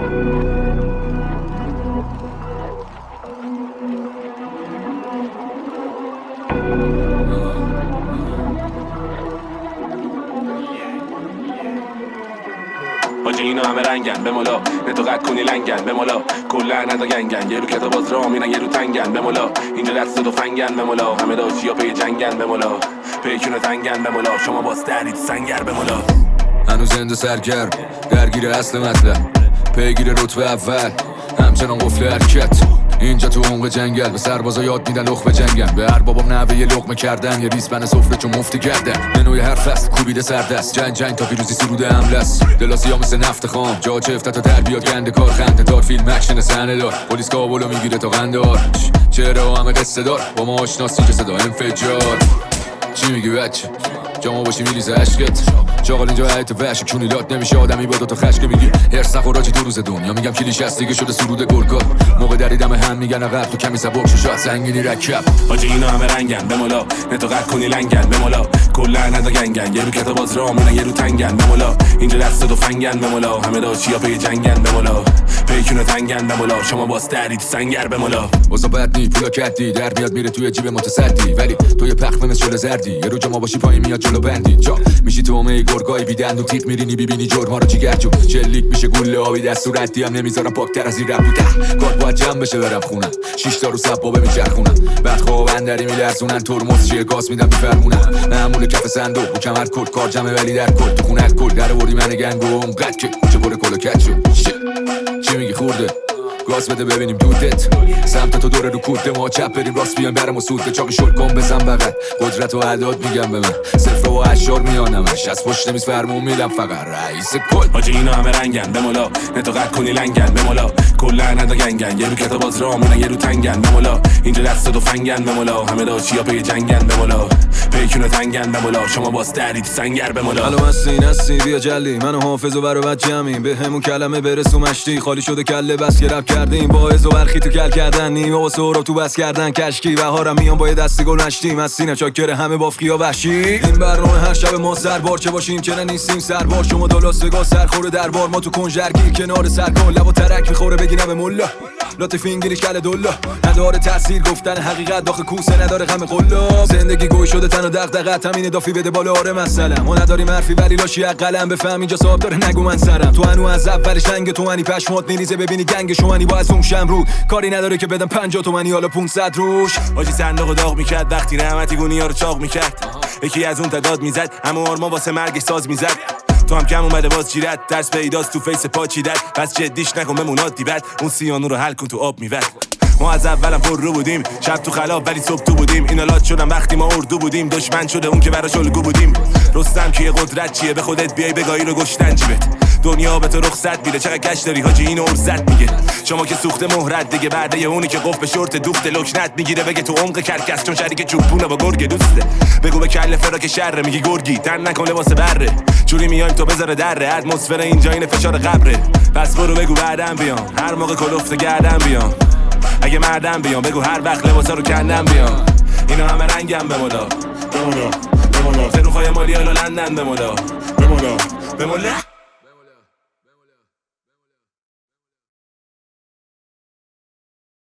حاجی اینا همه رنگن بمولا نتو قد کنی لنگن بمولا کلا ندا گنگن یه رو کتاب باز را میرن یه رو تنگن بمولا اینجا دست دو فنگن بمولا همه داشتی ها پی جنگن بمولا پیکونو تنگن بمولا شما باز درید سنگر بمولا هنوز زنده سرگرم درگیر اصل مطلب پیگیر رتبه اول همچنان قفل حرکت اینجا تو عمق جنگل به سربازا یاد میدن لقمه جنگن به هر بابام نوه یه لقمه کردن یه ریسپن سفره چون مفتی کردن منوی هر فصل کوبیده سردست جنگ تا پیروزی سرود حمله است دلاسی ها مثل نفت خام جا چفته تا در بیاد گنده کار خنده دار فیلم اکشن صحنه دار پلیس کابلو میگیره تا قندار چهره همه قصه دار با ما آشناسی که صدا انفجار چی میگی بچه جامو باشی میریزه عشقت چاقال اینجا حیط وحش کونیلات نمیشه آدمی با دوتا خشک میگی هرس نخوراجی دو روز دنیا میگم کلیش هست دیگه شده سرود گرگا موقع دریدم هم میگن عقب تو کمی سبک شو شاید سنگینی رکب حاجی اینا همه رنگن بمولا نتو قد کنی لنگن بمولا کلا ندا گنگن یه رو کتاب باز را میرن یه رو تنگن بمولا اینجا دست دو فنگن بمولا همه داشتی ها پی جنگن بمولا پیکونو تنگن بمولا شما باز درید سنگر بمولا اوضاع بد نی پولا کدی در بیاد میره توی جیب متصدی ولی تو یه پخمه مثل زردی یه رو جا باشی پایین میاد جلو بندی جا میشی تو همه گرگای بیدند و تیغ میرینی ببینی جرما رو جیگرجو چلیک میشه گوله آبی دست و ردی هم نمیذارم پاکتر از این رب بوده کار باید جمع بشه برم خونم 6 تا رو سبابه میچرخونم بعد خواب اندری میلرزونن ترمز چیه گاز میدم میفرمونم معمول کف صندوق با کمر کل کار جمعه ولی در کل تو خونه کل در آوردی من گنگو اونقدر که کوچه پر کل و کج شد چی میگی خورده گاز بده ببینیم دودت سمت تو دوره رو کوده ما چپ بریم راست بیان برم و سوده چاقی شل کن بزن بغل قدرت و اعداد میگم به من صفر و اشار میانمش از پشت میز فرمون میدم فقط رئیس کل حاجی اینا همه رنگن بمولا نتو قد کنی لنگن بمولا کلا ندا گنگن یه رو کتاب باز را میرن یه رو تنگن بمولا اینجا دست دو فنگن بمولا همه داشتی ها پی جنگن بمولا پیکونو تنگن بمولا شما باز درید سنگر بمولا الو مستی بیا جلی منو حافظ و برو بچه‌میم به همون کلمه برسو مشتی خالی شده کله بس که رپ کردیم باعث و برخی تو کل کردن نیمه و سهراب تو بس کردن کشکی بهارم میام با یه دستی گل نشتی مستی چاکر همه بافقیا وحشی این برنامه هر شب ما سربار چه باشیم چه نیستیم سربار شما دلاسگا سرخور دربار ما تو کنجرگی کنار سرکن لب و ترک میخوره بگینم مولا لطف فینگلی کله دولا نداره تاثیر گفتن حقیقت داخل کوسه نداره غم قلاب زندگی گوی شده تن و دغدغه همین دافی بده بالا آره مثلا ما نداریم حرفی ولی لاشی قلم بفهم اینجا صاحب داره نگو من سرم تو انو از اول شنگ تو منی پشمات میریزه ببینی گنگ شوانی با از اون شمرود کاری نداره که بدم 50 تومانی حالا 500 روش حاجی صندوق داغ میکرد وقتی رحمتی گونیا رو چاق میکرد یکی از اون تعداد میزد اما آرما واسه مرگش ساز میزد تو هم کم اومده باز چیرت درس پیداست تو فیس پا چیدت پس جدیش نکن بمون عادی بد اون سیانو رو حل کن تو آب میواد ما از اولم پر رو بودیم شب تو خلاب ولی صبح تو بودیم اینا لات شدن وقتی ما اردو بودیم دشمن شده اون که براش الگو بودیم رستم کیه قدرت چیه به خودت بیای بگاهی رو گشتن جیبت دنیا به تو رخصت میده چقدر گشت داری حاجی اینو ارزت میگه شما که سوخته مهرت دیگه بعده اونی که قف به شورت دوخته لکنت میگیره بگه تو عمق کرکس چون شریک چوبونه با گرگ دوسته بگو به کله فراک شره میگی گرگی تن نکن لباس بره جوری میایم تو بذاره دره اتمسفر اینجا این فشار قبره پس برو بگو بعدم بیام هر موقع کلفت گردم بیام اگه مردم بیام بگو هر وقت لباسا رو کندم بیام اینا همه رنگم بمولا بمولا زروخای مالی حالا لندن بمولا بمولا